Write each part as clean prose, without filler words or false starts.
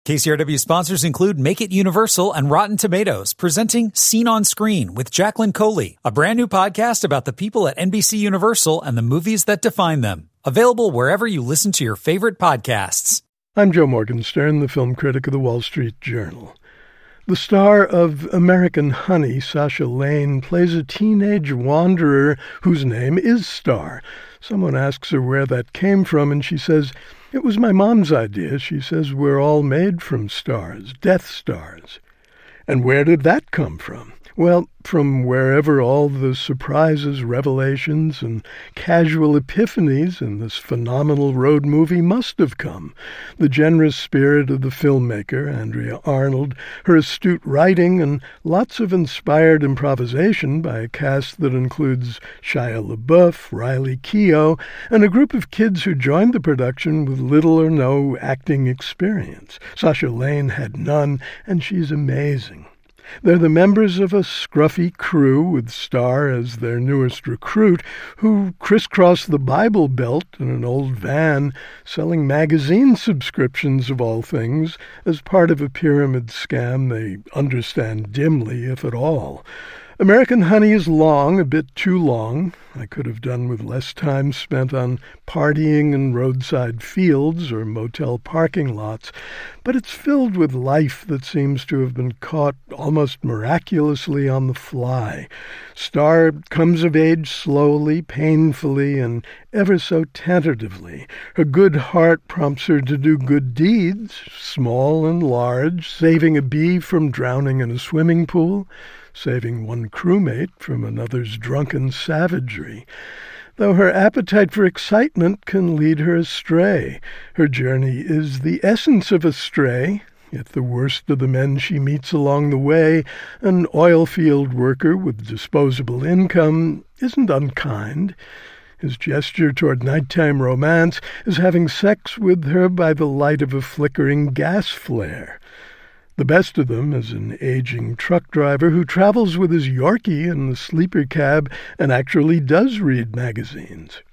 KCRW sponsors include Make It Universal and Rotten Tomatoes, presenting Scene on Screen with Jacqueline Coley, a brand new podcast about the people at NBC Universal and the movies that define them. Available wherever you listen to your favorite podcasts. I'm Joe Morgenstern, the film critic of the Wall Street Journal. The star of American Honey, Sasha Lane, plays a teenage wanderer whose name is Star. Someone asks her where that came from, and she says, "It was my mom's idea. She says we're all made from stars, Death Stars." And where did that come from? Well, from wherever all the surprises, revelations, and casual epiphanies in this phenomenal road movie must have come. The generous spirit of the filmmaker, Andrea Arnold, her astute writing, and lots of inspired improvisation by a cast that includes Shia LaBeouf, Riley Keough, and a group of kids who joined the production with little or no acting experience. Sasha Lane had none, and she's amazing. They're the members of a scruffy crew with Star as their newest recruit who crisscross the Bible Belt in an old van selling magazine subscriptions of all things as part of a pyramid scam they understand dimly, if at all. American Honey is long, a bit too long. I could have done with less time spent on partying in roadside fields or motel parking lots, but it's filled with life that seems to have been caught almost miraculously on the fly. Star comes of age slowly, painfully, and ever so tentatively. Her good heart prompts her to do good deeds, small and large, saving a bee from drowning in a swimming pool, saving one crewmate from another's drunken savagery. Though her appetite for excitement can lead her astray, her journey is the essence of a stray, yet the worst of the men she meets along the way, an oil field worker with disposable income, isn't unkind. His gesture toward nighttime romance is having sex with her by the light of a flickering gas flare. The best of them is an aging truck driver who travels with his Yorkie in the sleeper cab and actually does read magazines.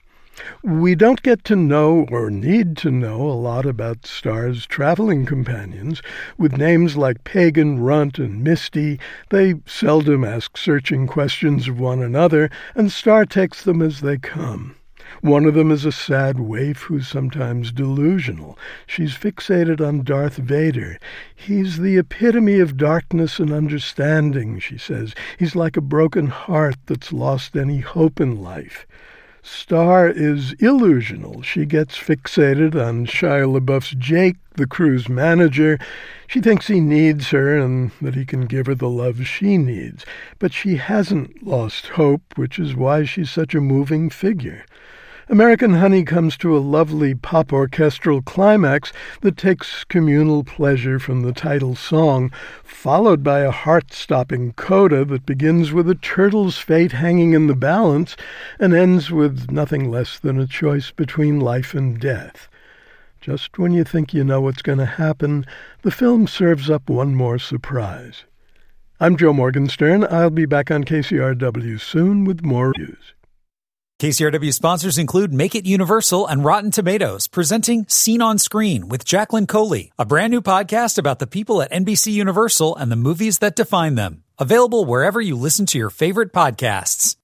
We don't get to know or need to know a lot about Star's traveling companions. With names like Pagan, Runt, and Misty, they seldom ask searching questions of one another, and Star takes them as they come. One of them is a sad waif who's sometimes delusional. She's fixated on Darth Vader. "He's the epitome of darkness and understanding," she says. "He's like a broken heart that's lost any hope in life." Star is illusional. She gets fixated on Shia LaBeouf's Jake, the crew's manager. She thinks he needs her and that he can give her the love she needs. But she hasn't lost hope, which is why she's such a moving figure. American Honey comes to a lovely pop orchestral climax that takes communal pleasure from the title song, followed by a heart-stopping coda that begins with a turtle's fate hanging in the balance and ends with nothing less than a choice between life and death. Just when you think you know what's going to happen, the film serves up one more surprise. I'm Joe Morgenstern. I'll be back on KCRW soon with more reviews. KCRW sponsors include Make It Universal and Rotten Tomatoes, presenting Scene on Screen with Jacqueline Coley, a brand new podcast about the people at NBC Universal and the movies that define them. Available wherever you listen to your favorite podcasts.